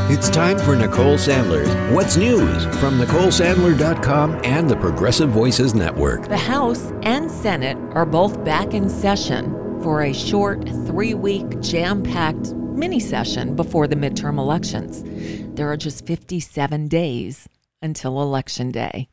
It's time for Nicole Sandler's What's News from NicoleSandler.com and the Progressive Voices Network. The House and Senate are both back in session for a short 3-week jam-packed mini-session before the midterm elections. There are just 57 days until Election Day.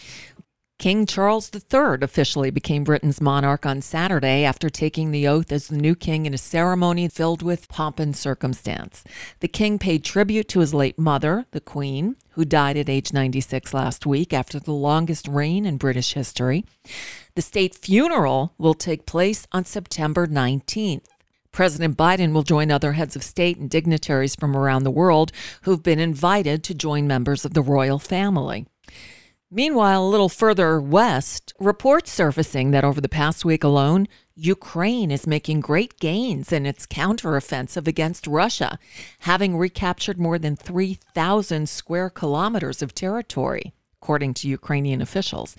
King Charles III officially became Britain's monarch on Saturday after taking the oath as the new king in a ceremony filled with pomp and circumstance. The king paid tribute to his late mother, the Queen, who died at age 96 last week after the longest reign in British history. The state funeral will take place on September 19th. President Biden will join other heads of state and dignitaries from around the world who've been invited to join members of the royal family. Meanwhile, a little further west, reports surfacing that over the past week alone, Ukraine is making great gains in its counteroffensive against Russia, having recaptured more than 3,000 square kilometers of territory, according to Ukrainian officials.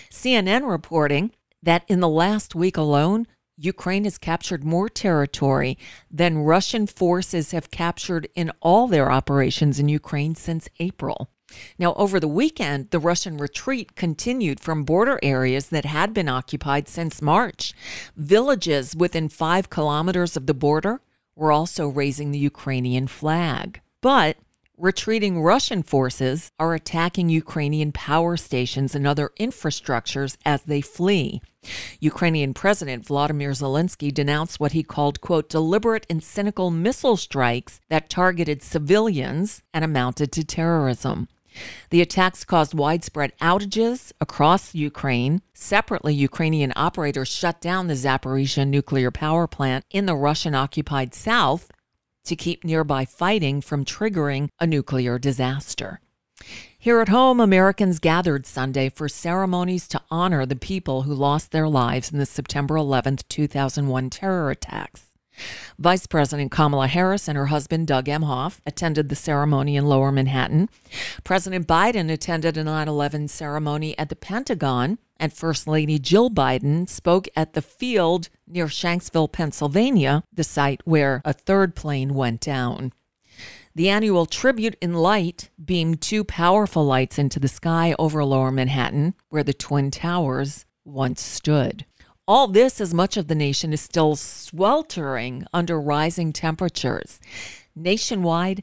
CNN reporting that in the last week alone, Ukraine has captured more territory than Russian forces have captured in all their operations in Ukraine since April. Now, over the weekend, the Russian retreat continued from border areas that had been occupied since March. Villages within 5 kilometers of the border were also raising the Ukrainian flag. But retreating Russian forces are attacking Ukrainian power stations and other infrastructures as they flee. Ukrainian President Volodymyr Zelensky denounced what he called, quote, deliberate and cynical missile strikes that targeted civilians and amounted to terrorism. The attacks caused widespread outages across Ukraine. Separately, Ukrainian operators shut down the Zaporizhzhia nuclear power plant in the Russian-occupied south to keep nearby fighting from triggering a nuclear disaster. Here at home, Americans gathered Sunday for ceremonies to honor the people who lost their lives in the September 11, 2001 terror attacks. Vice President Kamala Harris and her husband, Doug Emhoff, attended the ceremony in Lower Manhattan. President Biden attended a 9/11 ceremony at the Pentagon, and First Lady Jill Biden spoke at the field near Shanksville, Pennsylvania, the site where a third plane went down. The annual Tribute in Light beamed 2 powerful lights into the sky over Lower Manhattan, where the Twin Towers once stood. All this as much of the nation is still sweltering under rising temperatures. Nationwide,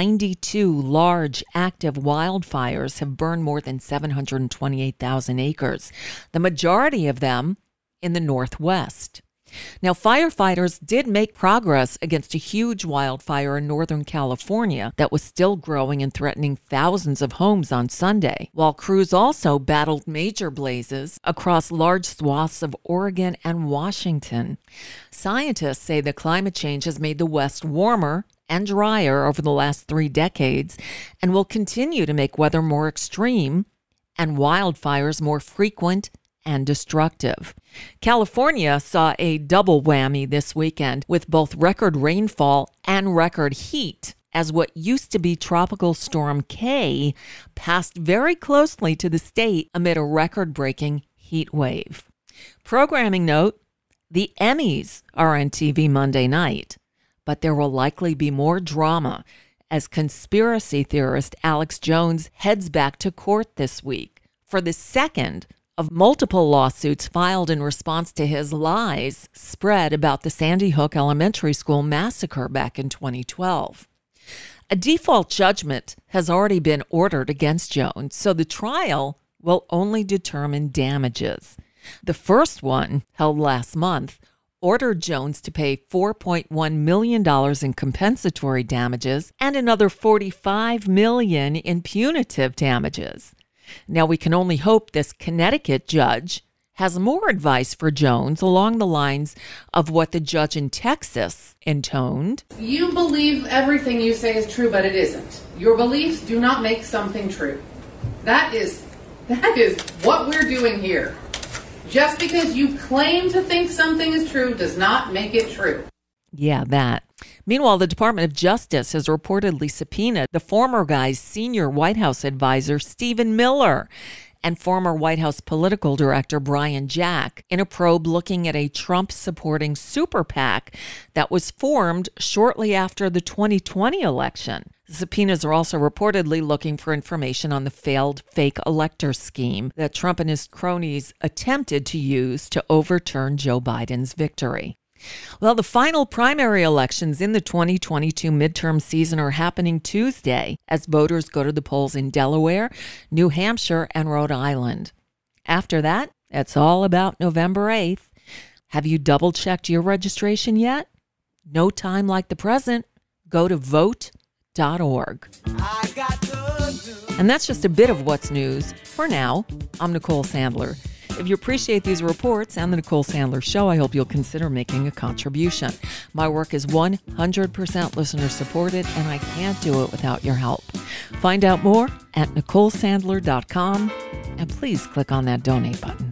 92 large active wildfires have burned more than 728,000 acres, the majority of them in the Northwest. Now, firefighters did make progress against a huge wildfire in Northern California that was still growing and threatening thousands of homes on Sunday, while crews also battled major blazes across large swaths of Oregon and Washington. Scientists say that climate change has made the West warmer and drier over the last 3 decades and will continue to make weather more extreme and wildfires more frequent and destructive. California saw a double whammy this weekend with both record rainfall and record heat as what used to be Tropical Storm K passed very closely to the state amid a record-breaking heat wave. Programming note, the Emmys are on TV Monday night, but there will likely be more drama as conspiracy theorist Alex Jones heads back to court this week for the second of multiple lawsuits filed in response to his lies spread about the Sandy Hook Elementary School massacre back in 2012. A default judgment has already been ordered against Jones, so the trial will only determine damages. The first one, held last month, ordered Jones to pay $4.1 million in compensatory damages and another $45 million in punitive damages. Now, we can only hope this Connecticut judge has more advice for Jones along the lines of what the judge in Texas intoned. You believe everything you say is true, but it isn't. Your beliefs do not make something true. That is what we're doing here. Just because you claim to think something is true does not make it true. Yeah, that. Meanwhile, the Department of Justice has reportedly subpoenaed the former guy's senior White House advisor, Stephen Miller, and former White House political director Brian Jack in a probe looking at a Trump-supporting super PAC that was formed shortly after the 2020 election. The subpoenas are also reportedly looking for information on the failed fake elector scheme that Trump and his cronies attempted to use to overturn Joe Biden's victory. Well, the final primary elections in the 2022 midterm season are happening Tuesday as voters go to the polls in Delaware, New Hampshire, and Rhode Island. After that, it's all about November 8th. Have you double-checked your registration yet? No time like the present. Go to vote.org. And that's just a bit of what's news. For now, I'm Nicole Sandler. If you appreciate these reports and the Nicole Sandler Show, I hope you'll consider making a contribution. My work is 100% listener supported, and I can't do it without your help. Find out more at NicoleSandler.com, and please click on that donate button.